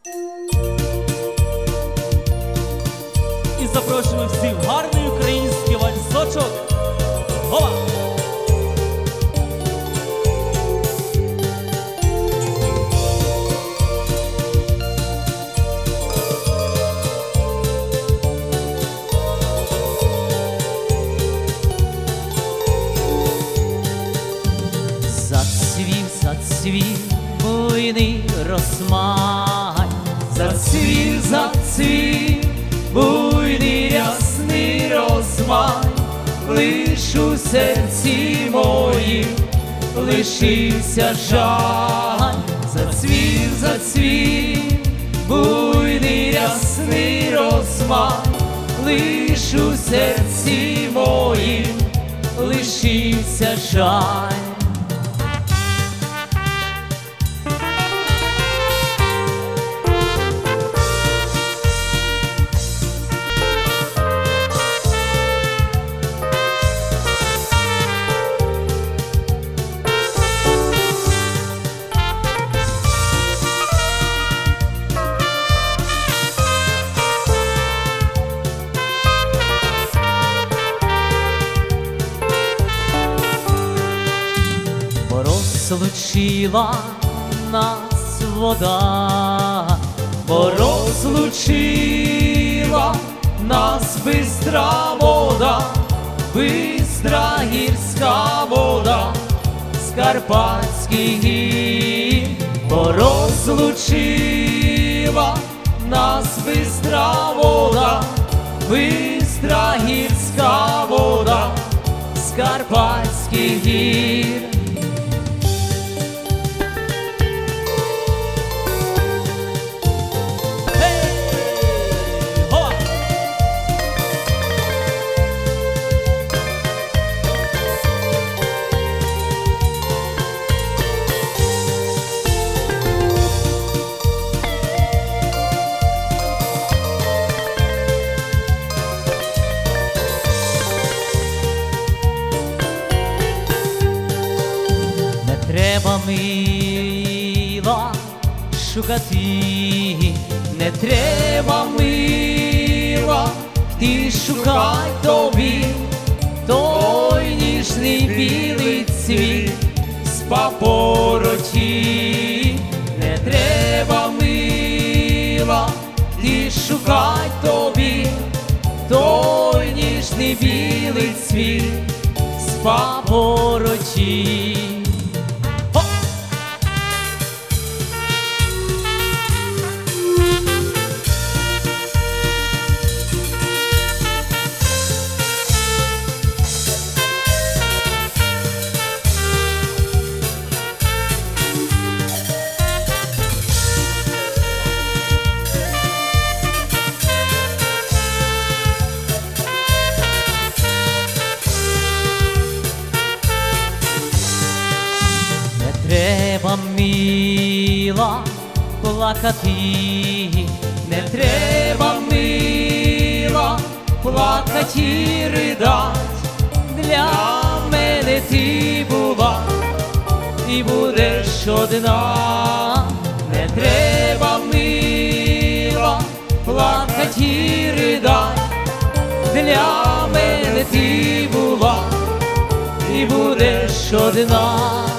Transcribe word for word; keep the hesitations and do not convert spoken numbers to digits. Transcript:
І запрошуємо всіх в гарний український вальсочок. Гола! Зацвів, зацвів буйний розмай, зацвів, зацвів буйний рясний розмай, лиш у серці моїм лишився жаль. Зацвів, зацвів буйний рясний розмай, лиш у серці моїм лишився жаль. Розлучила нас вода, бо розлучила нас бистра вода, бистра гірська вода з Карпатських гір. Бо розлучила нас бистра вода, бистра гірська вода з Карпатських гір. Треба, мила, шукати, не треба, мила, ти шукай тобі той ніжний білий цвіт з папороті. Не треба, мила, ти шукай тобі той ніжний білий цвіт з папороті. Треба, мила, плакати, не треба, мила, плакати і ридать. Для мене ти була і будеш одна. Не треба, мила, плакати і ридать. Для мене ти була і будеш одна.